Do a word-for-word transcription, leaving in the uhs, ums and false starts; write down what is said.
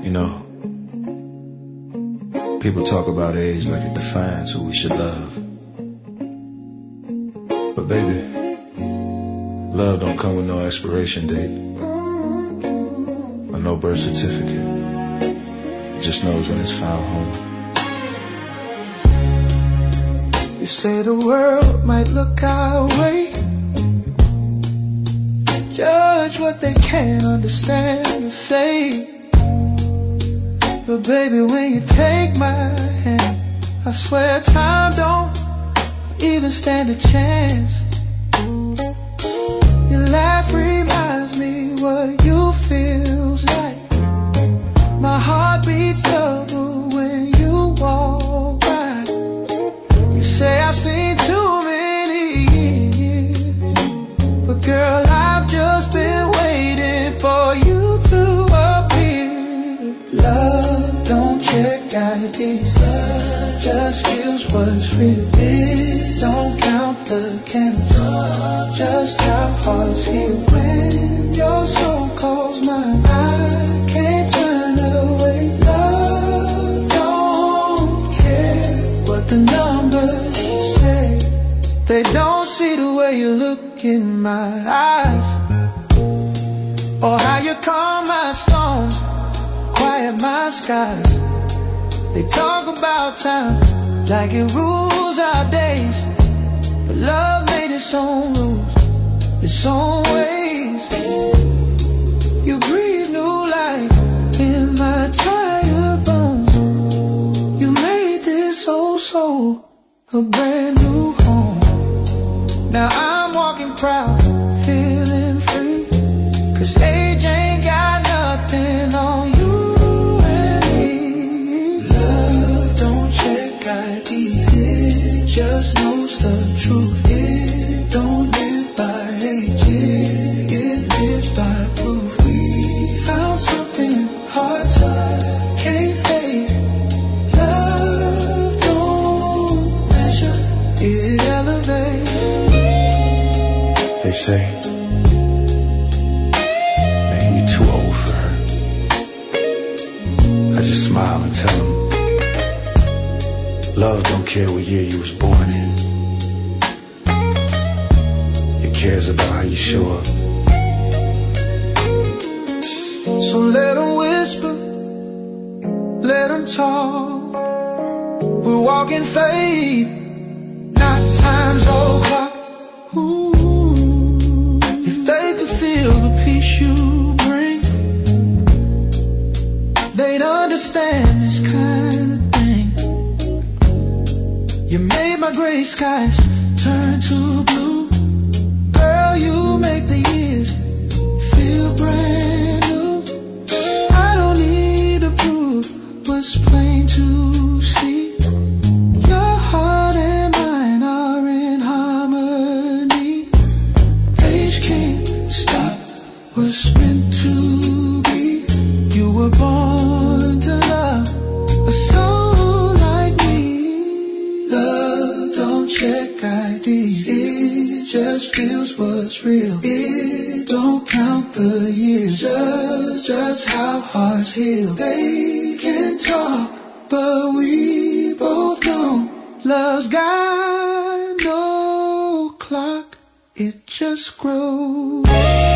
You know, people talk about age like it defines who we should love. But baby, love don't come with no expiration date or no birth certificate. It just knows when it's found home. You say the world might look our way, judge what they can't understand or say. But baby, when you take my hand, I swear time don't even stand a chance. Your laugh reminds me what you feels like. My heart beats double when you walk by. You say I've seen too many years, but girl, I've just been waiting for you to appear. Love don't check I Ds, love just feels what's real. It don't count the candles, just how hearts heal. When your soul calls mine, I can't turn away. Love don't care what the numbers say. They don't see the way you look in my eyes, or how you calm my storms, quiet my skies. They talk about time like it rules our days, but love made its own rules, its own ways. You breathe new life in my tired bones. You made this old soul a brand new home. Now I'm walking proud, feeling free, 'cause age ain't got nothing on you. Just knows the truth. It don't live by age, it, it lives by proof. We found something hard to can't fade. Love don't measure, it elevates. They say, man, you too old for her. I just smile and tell them, love don't care what year you was born in. It cares about how you show up. So let them whisper, let them talk. We're walking faith, not time's old clock. Ooh, if they could feel the peace you bring, they'd understand this kind of thing. You made my gray skies turn to blue. Girl, you make the years feel brand new. I don't need to prove what's plain to see. Your heart and mine are in harmony. Age can't stop what's meant to be. You were born to love a soul like me. Love don't check I Ds, it just feels what's real. It don't count the years, just, just how hearts heal. They can talk, but we both know love's got no clock, it just grows.